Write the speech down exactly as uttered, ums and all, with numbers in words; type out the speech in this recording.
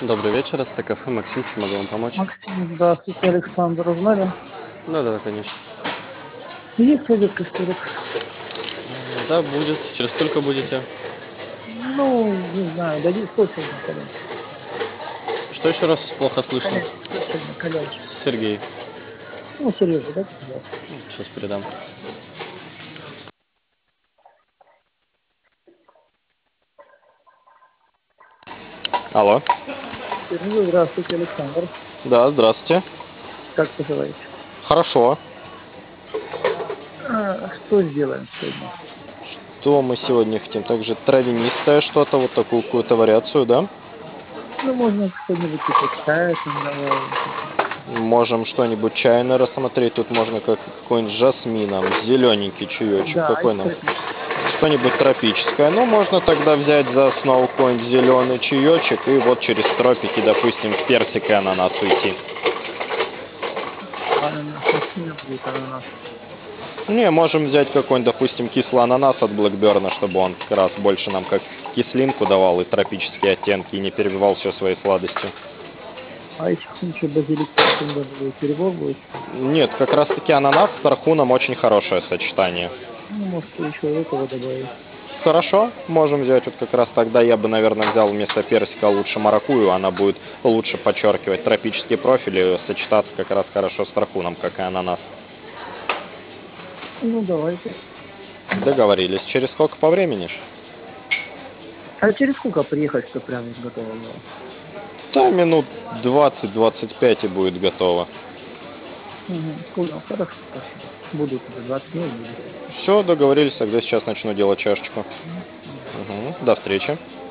Добрый вечер, это кафе Максим, чем могу вам помочь? Максим, здравствуйте, Александр, узнали? Да-да, конечно. Есть советский столик? Да, будет. Через сколько будете? Ну, не знаю, дадите сто сегодня, коллеги. Что еще раз плохо слышно? Коллеги, сто сегодня, коллеги. Сергей. Ну, Сережа, да, пожалуйста. Сейчас передам. Алло. Сережа, здравствуйте, Александр. Да, здравствуйте. Как поживаете? Хорошо. А, что сделаем сегодня? То мы сегодня хотим также травянистое что-то, вот такую какую-то вариацию, да? Ну, можно что-нибудь типа чая там добавить. Можем что-нибудь чайное рассмотреть. Тут можно как какой-нибудь с жасмином, зелененький чаечек. Да, Какой из нам? тропического. Что-нибудь тропическое. Ну, можно тогда взять за основу какой-нибудь зеленый чаечек и вот через тропики, допустим, в персик и ананас уйти. Ананас, не сильно будет ананас. Не, можем взять какой-нибудь, допустим, кислый ананас от Блэкберна, чтобы он как раз больше нам как кислинку давал и тропические оттенки, и не перебивал все своей сладостью. А если какой-нибудь базилик тархун добавить, перебор будет? Нет, как раз таки ананас с тархуном очень хорошее сочетание. Ну, можете еще этого добавить. Хорошо, можем взять вот как раз тогда я бы, наверное, взял вместо персика лучше маракую, она будет лучше подчеркивать тропический профиль и сочетаться как раз хорошо с тархуном, как и ананас. Ну, давайте. Договорились. Через сколько по времени? ж? А через сколько приехать, что прям готово было? Да, минут двадцать-двадцать пять и будет готово. Угу, понял, хорошо, спасибо. Будут уже двадцать минут будет. Все, договорились, тогда сейчас начну делать чашечку. Мгм, давай. Мгм. До встречи.